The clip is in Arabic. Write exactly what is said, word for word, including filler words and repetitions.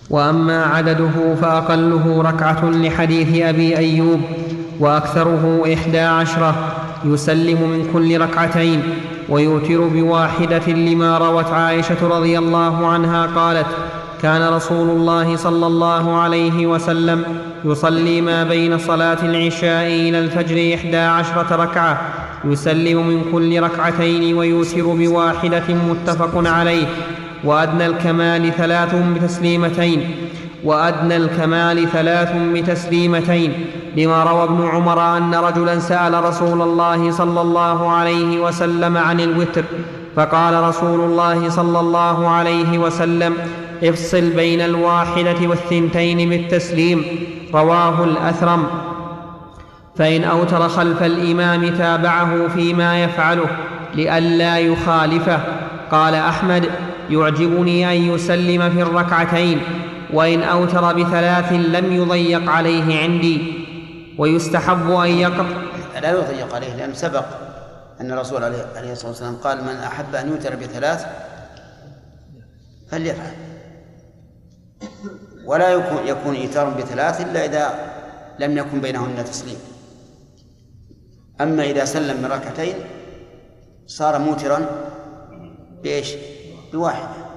وأما عدده فأقله ركعة لحديث أبي أيوب، وأكثره إحدى عشرة، يسلم من كل ركعتين ويوتر بواحدة، لما روت عائشة رضي الله عنها قالت: كان رسول الله صلى الله عليه وسلم يصلي ما بين صلاة العشاء إلى الفجر إحدى عشرة ركعة، يسلم من كل ركعتين ويوتر بواحدة، متفق عليه. وأدنى الكمال ثلاث بتسليمتين وأدنى الكمال ثلاث بتسليمتين لما روى ابن عمر أن رجلا سأل رسول الله صلى الله عليه وسلم عن الوتر، فقال رسول الله صلى الله عليه وسلم: افصل بين الواحدة والثنتين بالتسليم. رواه الأثرم. فإن أوتر خلف الإمام تابعه فيما يفعله لئلا يخالفه. قال أحمد: يعجبني أن يسلم في الركعتين، وإن أوتر بثلاث لم يضيق عليه عندي، ويستحب أن يقرأ. لا يضيق عليه، لأن سبق أن الرسول عليه الصلاة والسلام قال: من أحب أن يوتر بثلاث فليفعل. ولا يكون يكون إيتار بثلاث إلا إذا لم يكن بينهن تسليم. أما إذا سلم من ركعتين صار موترا بإيش؟ بواحدة.